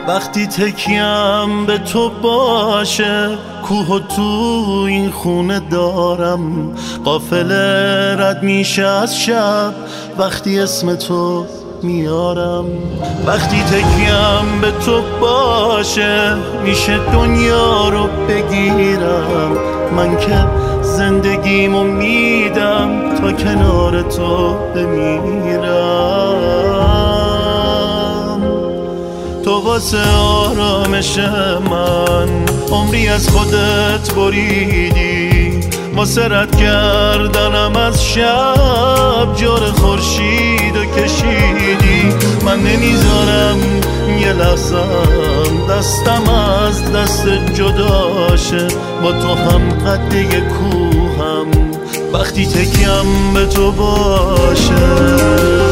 وقتی تکیم به تو باشه، کوه و تو این خونه دارم. قافله رد میشه از شب وقتی اسم تو میارم. وقتی تکیم به تو باشه، میشه دنیا رو بگیرم. من که زندگیمو میدم تا کنار تو بمیرم. تو واسه آرامش من عمری از خودت بریدی، واسه رد کردنم از شب جور خورشید و کشیدی. من نمیذارم یه لحظم دستم از دست جداشه، با تو هم قده کوهم وقتی تکیم به تو باشه.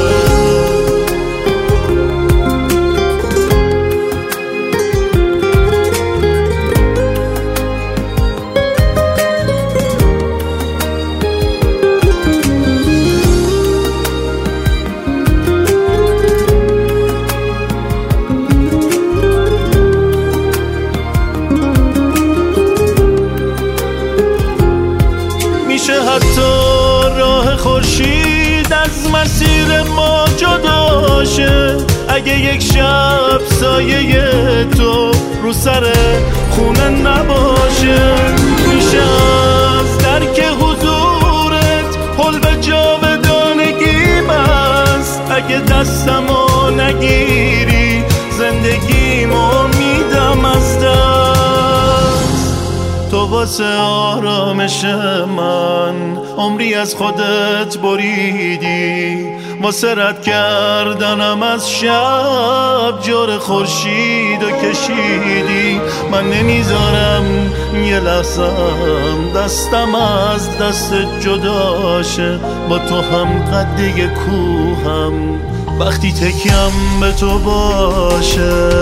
حتی راه خورشید از مسیر ما جدا شه، اگه یک شب سایه تو رو سر خونه نباشه. میشه از درک حضورت پل به جاودانگی بست، اگه دستمو نگیری زندگیمو میدم از دست. تو واسه آرامش من عمری از خودت بریدی، واسه رد کردنم از شب جور خورشید و کشیدی. من نمیذارم یه لحظم دستم از دست جداشه، با تو هم قده کوهم وقتی تکیم به تو باشه.